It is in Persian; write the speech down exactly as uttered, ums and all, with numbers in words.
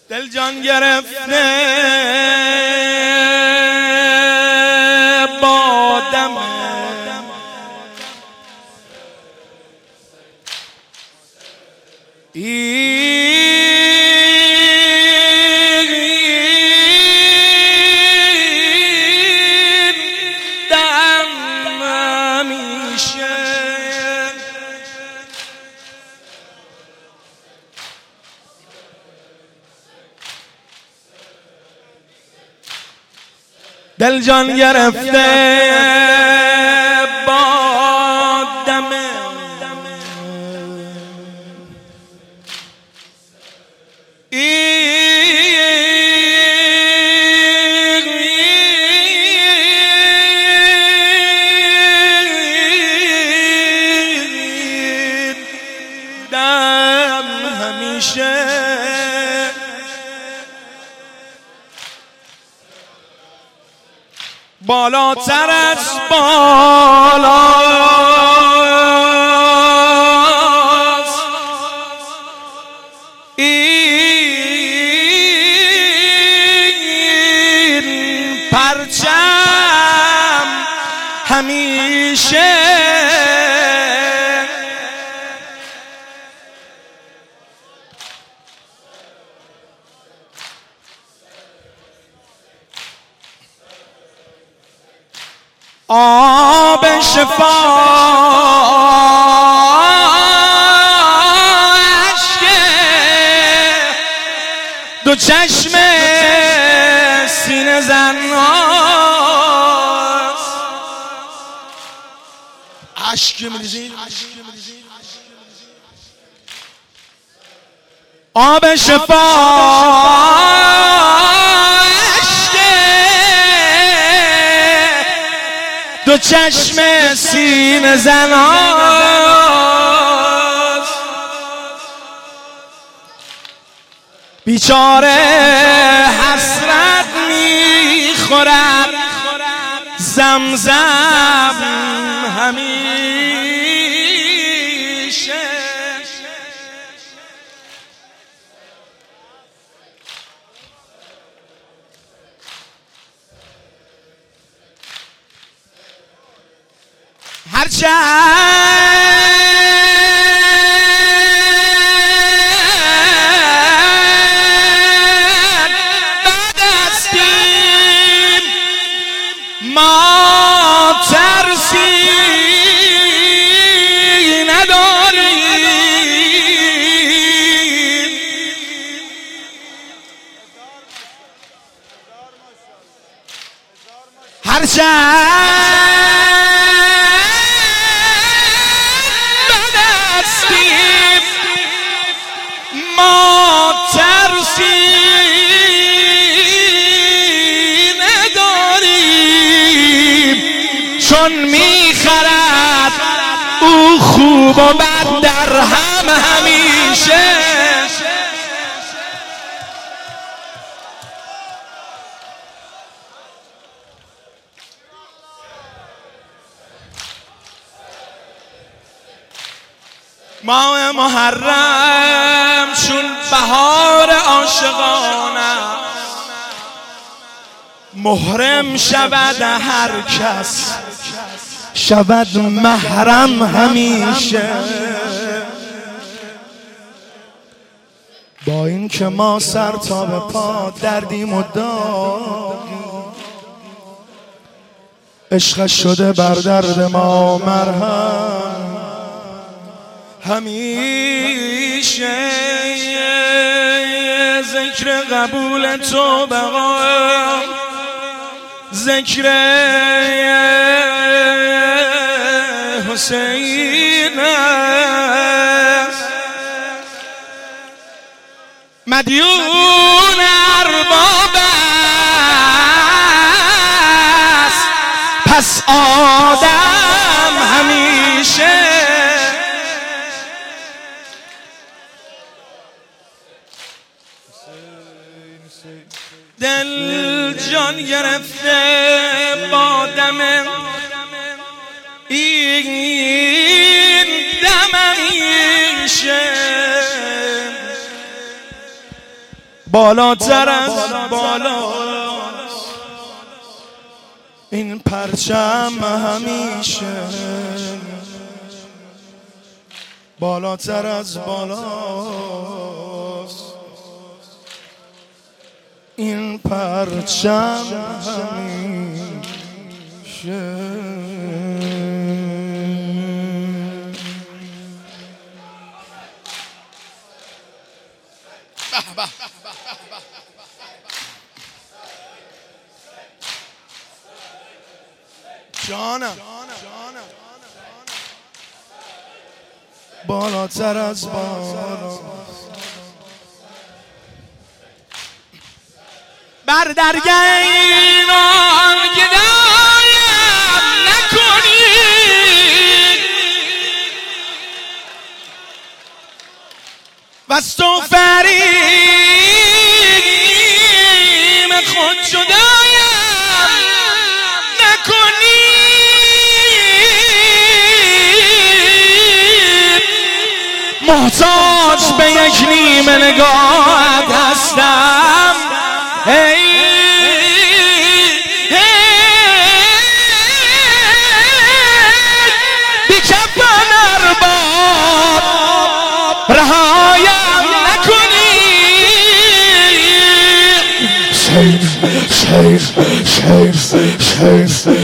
دل جان گرفته با دم این دم همیشه دل جان گرفته با دم این دم همیشه بالاتر از بالاست این پرچم همیشه آب شفا اشک دو چشم سینه زن هاست اشک می‌ریزید آب شفا دو چشم سینه زن هاست بیچاره حسرت میخورد زمزم همیشه هرچند بد هستیم ما ترسی نداریم هرچند ما ترسی نداریم چون میخرد او خوب و بد در هم همیشه ماه محرم چون بهار عاشقانه محرم شود هر کس شود محرم همیشه با این که ما سر تا به پا دردیم و داغیم عشق شده بر درد ما مرهم همیشه ذکر قبول تو بقا ذکر حسین است مدیون ارباب است پس آدم همیشه دل جان گرفته با دم این دم همیشه بالاتر از بالاست این پرچم همیشه، بالاتر از بالاست این پرچم همیشه. جانم بالاتر از بالا بر درگینان گدایم نکنید و از تو فریم خود جدایم نکنید. محتاج به یک نیمه نگاهت هستم ای بی کفن ارباب رهایم نکنی. شیخ شیخ شیخ شیخ